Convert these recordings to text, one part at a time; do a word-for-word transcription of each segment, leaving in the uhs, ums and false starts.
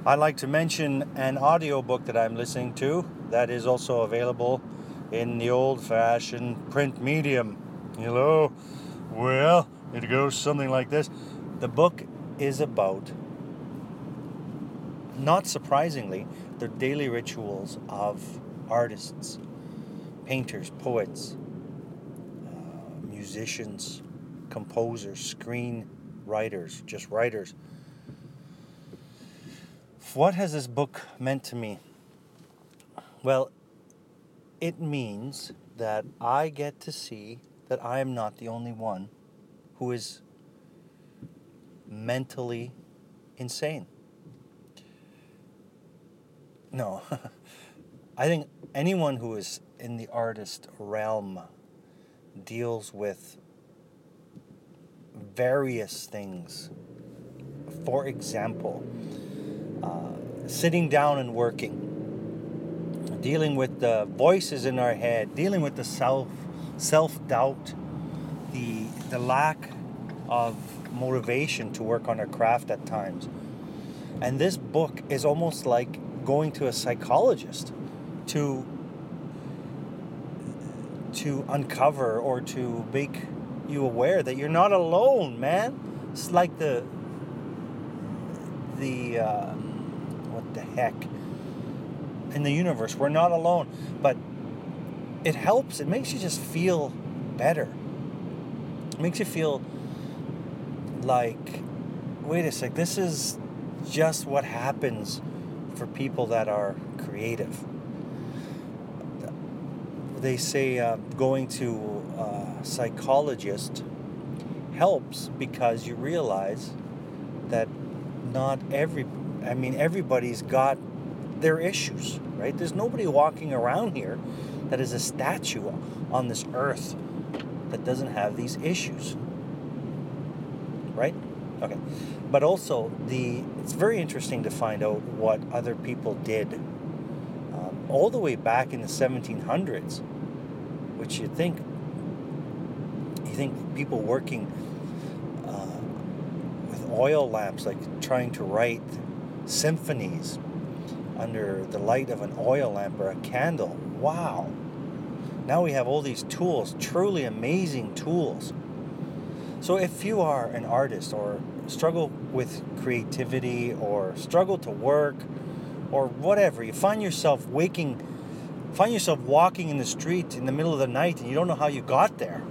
I'd like to mention an audiobook that I'm listening to that is also available in the old-fashioned print medium. Hello? Well, it goes something like this. The book is about, not surprisingly, the daily rituals of artists, painters, poets, uh, musicians, composers, screenwriters, just writers. What has this book meant to me? Well, it means that I get to see that I am not the only one who is mentally insane. No, I think anyone who is in the artist realm deals with various things. For example, uh, sitting down and working, dealing with the voices in our head, dealing with the self self-doubt, the the lack of motivation to work on our craft at times. And this book is almost like going to a psychologist to to uncover or to make you aware that you're not alone, man. It's like the the uh, what the heck in the universe. We're not alone, but it helps. It makes you just feel better. It makes you feel like, wait a sec, this is just what happens for people that are creative. They say uh, going to a psychologist helps because you realize that not every, I mean, everybody's got their issues, right? There's nobody walking around here that is a statue on this earth that doesn't have these issues, right? Okay. But also, the it's very interesting to find out what other people did um, all the way back in the seventeen hundreds, which you think, you think people working uh, with oil lamps, like trying to write symphonies under the light of an oil lamp or a candle. Wow. Now we have all these tools, truly amazing tools. So if you are an artist or struggle with creativity or struggle to work or whatever, you find yourself waking, find yourself walking in the street in the middle of the night and you don't know how you got there.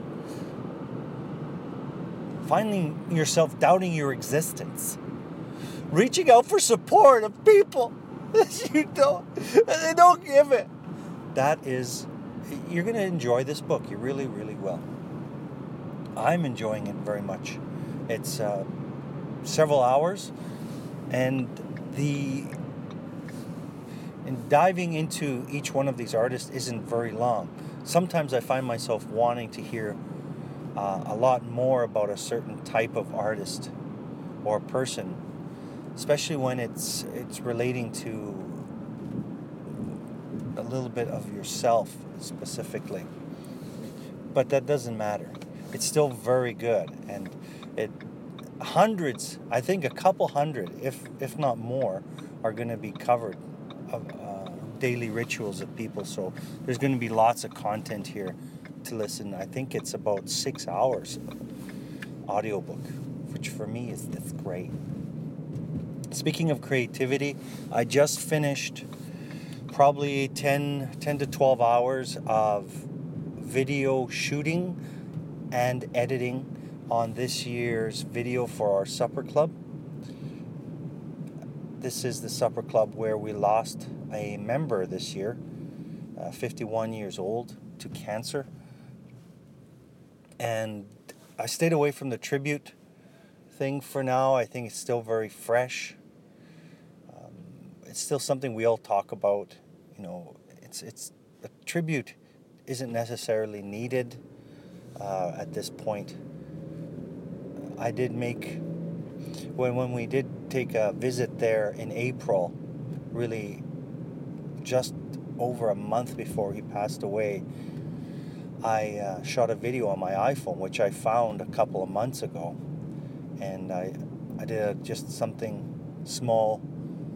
Finding yourself doubting your existence. Reaching out for support of people that you don't, and they don't give it. That is, you're going to enjoy this book. You really, really will. I'm enjoying it very much. It's uh, several hours, and the and diving into each one of these artists isn't very long. Sometimes I find myself wanting to hear uh, a lot more about a certain type of artist or person, especially when it's it's relating to a little bit of yourself specifically. But that doesn't matter. It's still very good, and it hundreds, I think a couple hundred, if if not more, are going to be covered of uh, daily rituals of people. So there's going to be lots of content here to listen. I think it's about six hours audiobook, which for me is that's great. Speaking of creativity, I just finished probably ten, ten to twelve hours of video shooting and editing on this year's video for our supper club. This is the supper club where we lost a member this year, uh, fifty-one years old, to cancer. And I stayed away from the tribute thing for now. I think it's still very fresh. Um, it's still something we all talk about. You know, it's it's a tribute isn't necessarily needed uh, at this point. I did make when when we did take a visit there in April, really just over a month before he passed away. I uh, shot a video on my iPhone, which I found a couple of months ago, and I I did a, just something small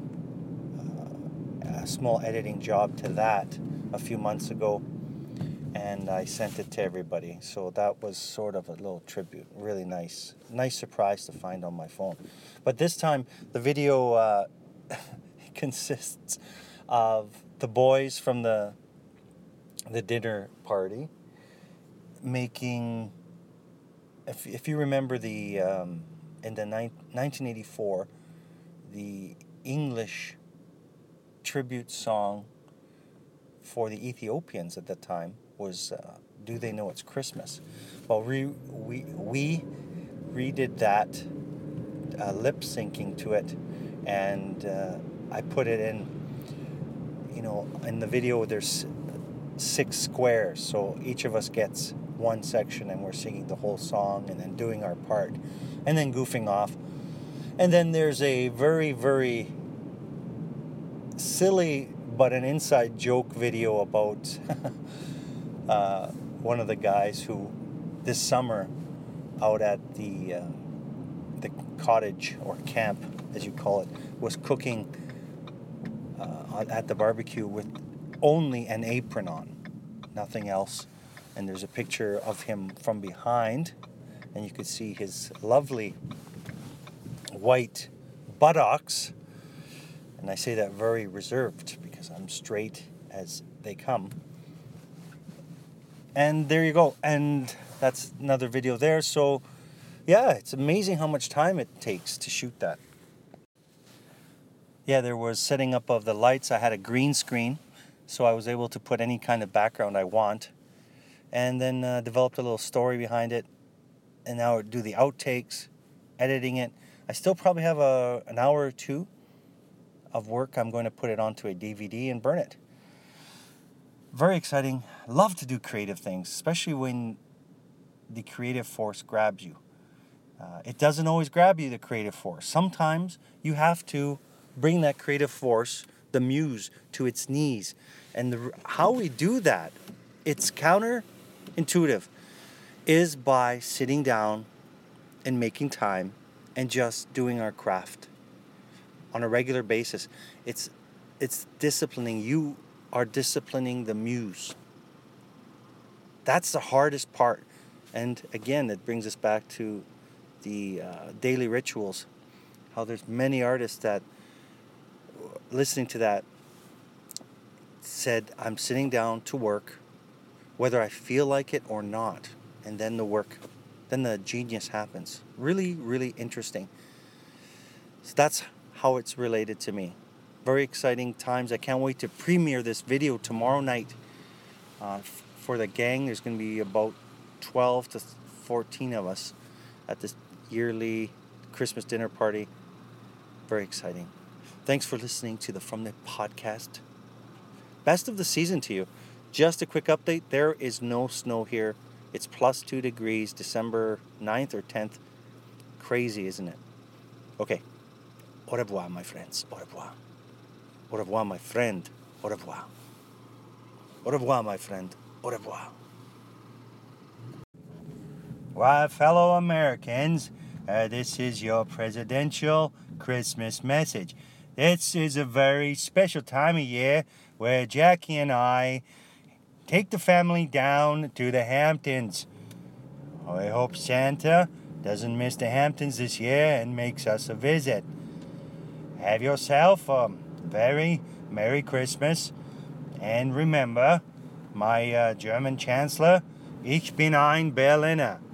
a small editing job to that a few months ago, and I sent it to everybody. So that was sort of a little tribute. Really nice. Nice surprise to find on my phone. But this time, the video uh, consists of the boys from the the dinner party making, if, if you remember the, um, in the ni- nineteen eighty-four, the English tribute song for the Ethiopians at that time was uh, Do They Know It's Christmas? Well, we, we, we redid that, uh, lip syncing to it, and uh, I put it in, you know, in the video there's six squares, so each of us gets one section and we're singing the whole song and then doing our part and then goofing off. And then there's a very, very silly but an inside joke video about uh, one of the guys who this summer out at the uh, the cottage or camp, as you call it, was cooking uh, at the barbecue with only an apron on, nothing else. And there's a picture of him from behind, and you could see his lovely white buttocks. And I say that very reserved because I'm straight as they come. And there you go. And that's another video there. So yeah, it's amazing how much time it takes to shoot that. Yeah, there was setting up of the lights. I had a green screen, so I was able to put any kind of background I want. And then uh, developed a little story behind it. And now I do the outtakes, editing it. I still probably have a an hour or two of work. I'm going to put it onto a D V D and burn it. Very exciting. Love to do creative things, especially when the creative force grabs you. Uh, it doesn't always grab you, the creative force. Sometimes you have to bring that creative force, the muse, to its knees. And the, how we do that, it's counterintuitive, is by sitting down and making time and just doing our craft on a regular basis. It's it's disciplining. You are disciplining the muse. That's the hardest part. And again, it brings us back to the uh, daily rituals. How there's many artists that, listening to that, said, I'm sitting down to work, whether I feel like it or not. And then the work, then the genius happens. Really, really interesting. So that's how it's related to me. Very exciting times. I can't wait to premiere this video tomorrow night. Uh, f- for the gang, there's going to be about twelve to fourteen of us at this yearly Christmas dinner party. Very exciting. Thanks for listening to the From the Podcast. Best of the season to you. Just a quick update. There is no snow here. It's plus two degrees, December ninth or tenth. Crazy, isn't it? Okay. Au revoir, my friends. Au revoir. Au revoir, my friend. Au revoir. Au revoir, my friend. Au revoir. Why, fellow Americans, uh, this is your presidential Christmas message. This is a very special time of year where Jackie and I take the family down to the Hamptons. I hope Santa doesn't miss the Hamptons this year and makes us a visit. Have yourself a very Merry Christmas. And remember, my uh, German Chancellor, ich bin ein Berliner.